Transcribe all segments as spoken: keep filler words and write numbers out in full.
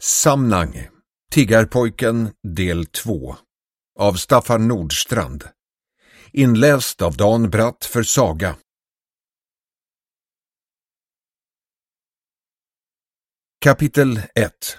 Samnang, Tiggarpojken del två av Staffan Nordstrand. Inläst av Dan Bratt för Saga. Kapitel ett.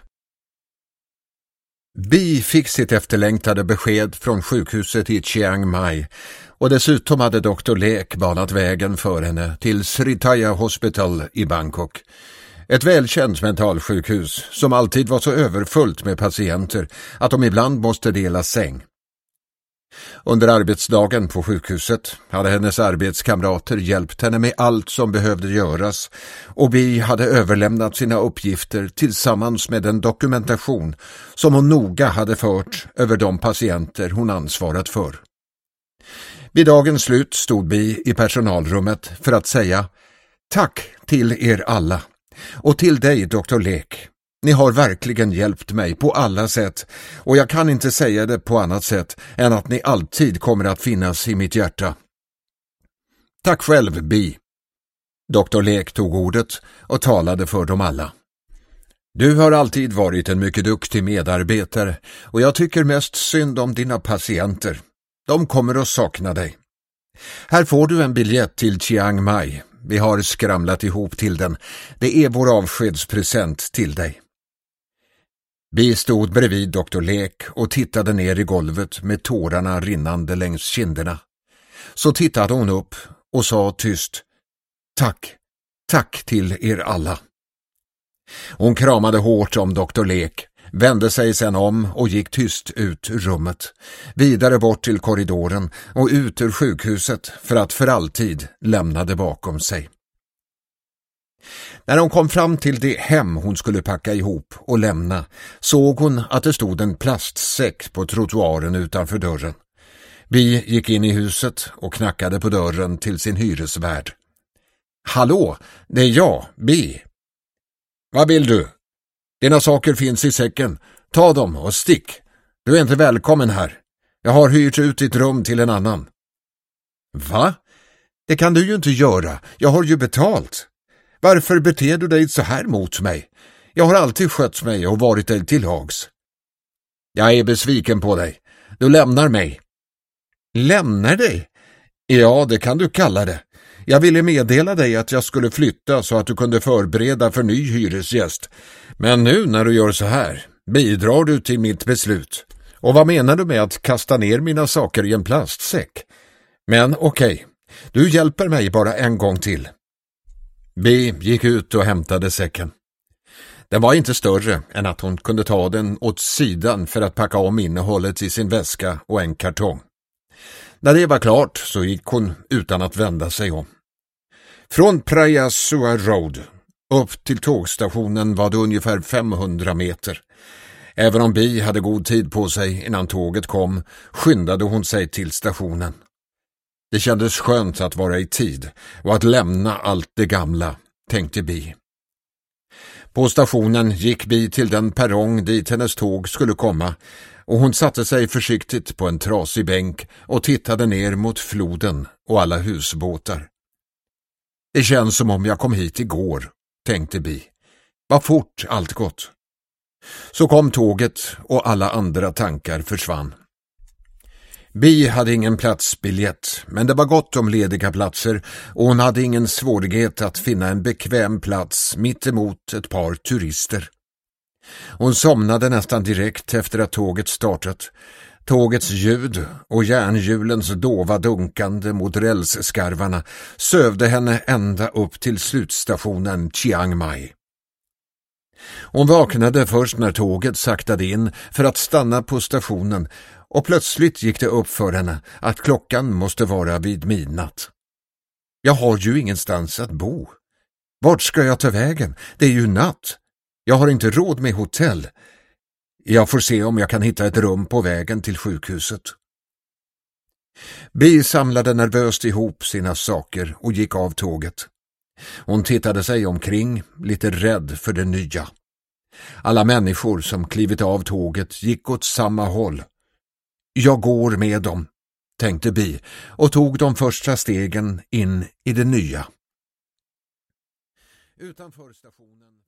Bi fick sitt efterlängtade besked från sjukhuset i Chiang Mai och dessutom hade doktor Lek banat vägen för henne till Sritaya Hospital i Bangkok. Ett välkänt mentalsjukhus som alltid var så överfullt med patienter att de ibland måste dela säng. Under arbetsdagen på sjukhuset hade hennes arbetskamrater hjälpt henne med allt som behövde göras och Bi hade överlämnat sina uppgifter tillsammans med den dokumentation som hon noga hade fört över de patienter hon ansvarat för. Vid dagens slut stod Bi i personalrummet för att säga tack till er alla. Och till dig, doktor Lek. Ni har verkligen hjälpt mig på alla sätt och jag kan inte säga det på annat sätt än att ni alltid kommer att finnas i mitt hjärta. Tack själv, Bi. doktor Lek tog ordet och talade för dem alla. Du har alltid varit en mycket duktig medarbetare och jag tycker mest synd om dina patienter. De kommer att sakna dig. Här får du en biljett till Chiang Mai. Vi har skramlat ihop till den. Det är vår avskedspresent till dig. Bi stod bredvid doktor Lek och tittade ner i golvet med tårarna rinnande längs kinderna. Så tittade hon upp och sa tyst: Tack, tack till er alla. Hon kramade hårt om doktor Lek, vände sig sedan om och gick tyst ut ur rummet, vidare bort till korridoren och ut ur sjukhuset för att för alltid lämna det bakom sig. När hon kom fram till det hem hon skulle packa ihop och lämna såg hon att det stod en plastsäck på trottoaren utanför dörren. Bi gick in i huset och knackade på dörren till sin hyresvärd. Hallå, det är jag, Bi. Vad vill du? Dina saker finns i säcken. Ta dem och stick. Du är inte välkommen här. Jag har hyrt ut ditt rum till en annan. Va? Det kan du ju inte göra. Jag har ju betalt. Varför beter du dig så här mot mig? Jag har alltid skött mig och varit dig till lags. Jag är besviken på dig. Du lämnar mig. Lämnar dig? Ja, det kan du kalla det. Jag ville meddela dig att jag skulle flytta så att du kunde förbereda för ny hyresgäst. Men nu när du gör så här, bidrar du till mitt beslut. Och vad menar du med att kasta ner mina saker i en plastsäck? Men okej, okay, du hjälper mig bara en gång till. Bi gick ut och hämtade säcken. Den var inte större än att hon kunde ta den åt sidan för att packa om innehållet i sin väska och en kartong. När det var klart så gick hon utan att vända sig om. Från Praia Sua Road upp till tågstationen var det ungefär femhundra meter. Även om Bi hade god tid på sig innan tåget kom skyndade hon sig till stationen. Det kändes skönt att vara i tid och att lämna allt det gamla, tänkte Bi. På stationen gick Bi till den perrong dit hennes tåg skulle komma och hon satte sig försiktigt på en trasig bänk och tittade ner mot floden och alla husbåtar. Det känns som om jag kom hit igår, tänkte Bi. Vad fort allt gått. Så kom tåget och alla andra tankar försvann. Bi hade ingen platsbiljett, men det var gott om lediga platser och hon hade ingen svårighet att finna en bekväm plats mitt emot ett par turister. Hon somnade nästan direkt efter att tåget startat. Tågets ljud och järnhjulens dova dunkande mot rälsskarvarna sövde henne ända upp till slutstationen Chiang Mai. Hon vaknade först när tåget saktade in för att stanna på stationen och plötsligt gick det upp för henne att klockan måste vara vid midnatt. Jag har ju ingenstans att bo. Vart ska jag ta vägen? Det är ju natt. Jag har inte råd med hotell. Jag får se om jag kan hitta ett rum på vägen till sjukhuset. Bi samlade nervöst ihop sina saker och gick av tåget. Hon tittade sig omkring, lite rädd för det nya. Alla människor som klivit av tåget gick åt samma håll. Jag går med dem, tänkte Bi och tog de första stegen in i det nya. Utanför stationen